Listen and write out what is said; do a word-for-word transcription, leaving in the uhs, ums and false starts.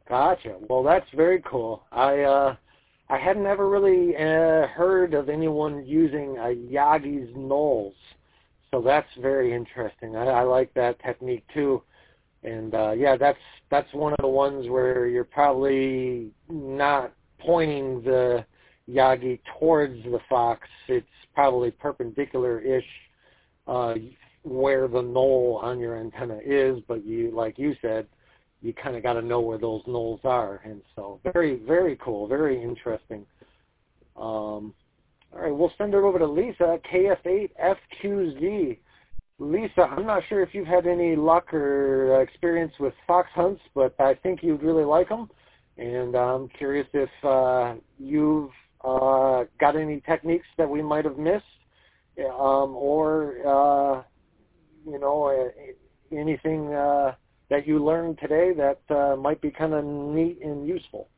Gotcha. Well, that's very cool. I uh, I had never really uh, heard of anyone using a Yagi's nulls, so that's very interesting. I, I like that technique too. And uh, yeah, that's that's one of the ones where you're probably not pointing the Yagi towards the fox. It's probably perpendicular-ish uh, where the knoll on your antenna is, but you, like you said, you kind of got to know where those knolls are. And so very, very cool, very interesting. Um, all right, we'll send it over to Lisa, K F eight F Q Z. Lisa, I'm not sure if you've had any luck or experience with fox hunts, but I think you'd really like them. And I'm curious if uh, you've uh, got any techniques that we might have missed, um, or, uh, you know, anything uh, that you learned today that uh, might be kind of neat and useful.